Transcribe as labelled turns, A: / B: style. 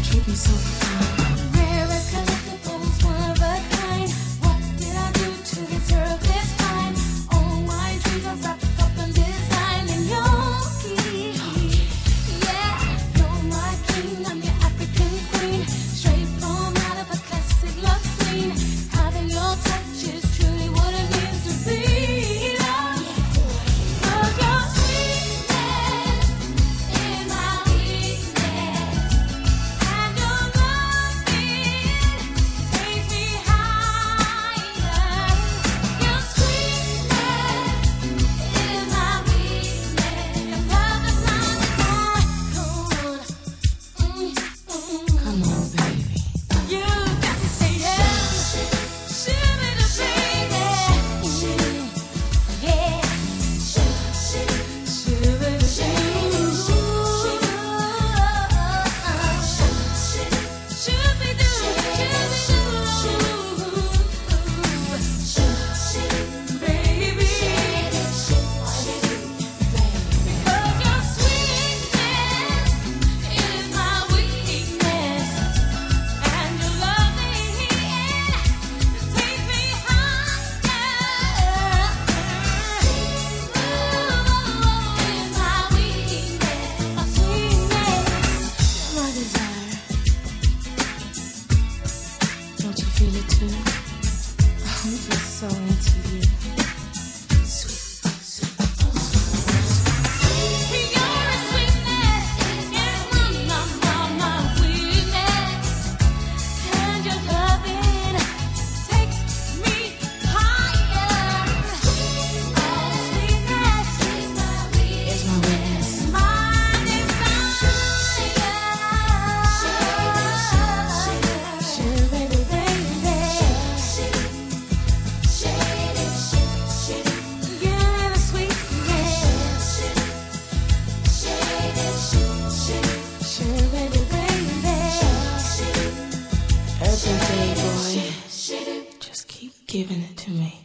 A: treat me so fine.
B: Rarest collectibles, one of a kind. What did I do to deserve this time? All my dreams are wrapped up in design and your key. Yeah, you're my king, I'm your African queen. Straight from out of a classic love scene. Having your touch is truly what it means to be loved. 'Cause your sweetness is my weakness, and your loving takes me higher. Your sweetness is my weakness. Your love is my desire.
A: Come on, baby.
B: You got to say yes. Shimmy the baby. Yeah. Shimmy the baby. Shimmy do. Baby. Because your sweetness is my weakness, and your loving takes me higher. Is my weakness, my sweetness,
A: My desire. Don't you feel it too? I'm just so into you. Sweet, sweet,
B: your sweetness is my weakness, and your loving takes me higher. Sweetness is my
A: is my weakness.
B: Sugar baby, baby. Give me the sweetness. Sugar baby, baby.
A: Every day, boy. Just keep giving it to me.